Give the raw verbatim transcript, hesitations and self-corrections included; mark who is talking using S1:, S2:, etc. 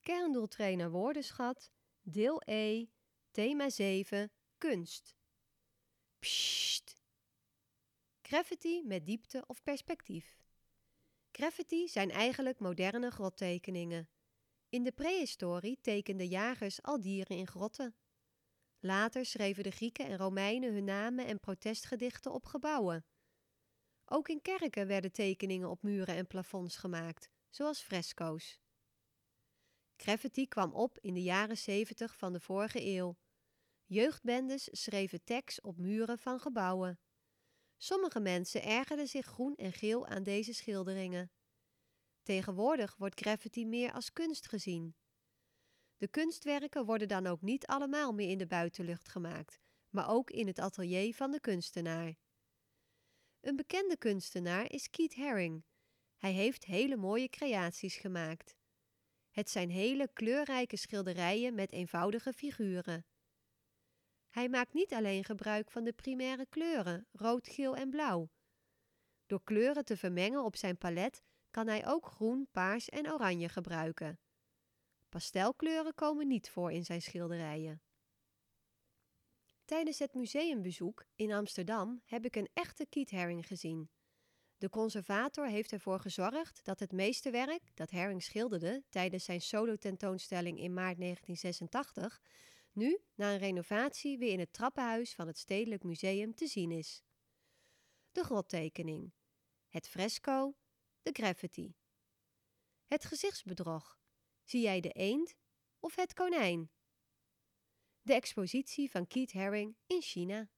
S1: Kerndoeltrainer Woordenschat, deel E, thema zeven, kunst. Pssst! Graffiti met diepte of perspectief. Graffiti zijn eigenlijk moderne grottekeningen. In de prehistorie tekenden jagers al dieren in grotten. Later schreven de Grieken en Romeinen hun namen en protestgedichten op gebouwen. Ook in kerken werden tekeningen op muren en plafonds gemaakt, zoals fresco's. Graffiti kwam op in de jaren zeventig van de vorige eeuw. Jeugdbendes schreven tags op muren van gebouwen. Sommige mensen ergerden zich groen en geel aan deze schilderingen. Tegenwoordig wordt graffiti meer als kunst gezien. De kunstwerken worden dan ook niet allemaal meer in de buitenlucht gemaakt, maar ook in het atelier van de kunstenaar. Een bekende kunstenaar is Keith Haring. Hij heeft hele mooie creaties gemaakt. Het zijn hele kleurrijke schilderijen met eenvoudige figuren. Hij maakt niet alleen gebruik van de primaire kleuren, rood, geel en blauw. Door kleuren te vermengen op zijn palet kan hij ook groen, paars en oranje gebruiken. Pastelkleuren komen niet voor in zijn schilderijen. Tijdens het museumbezoek in Amsterdam heb ik een echte Keith Haring gezien. De conservator heeft ervoor gezorgd dat het meesterwerk dat Haring schilderde tijdens zijn solo-tentoonstelling in maart negentien zesentachtig nu, na een renovatie, weer in het trappenhuis van het Stedelijk Museum te zien is. De grottekening, het fresco, de graffiti. Het gezichtsbedrog. Zie jij de eend of het konijn? De expositie van Keith Haring in China.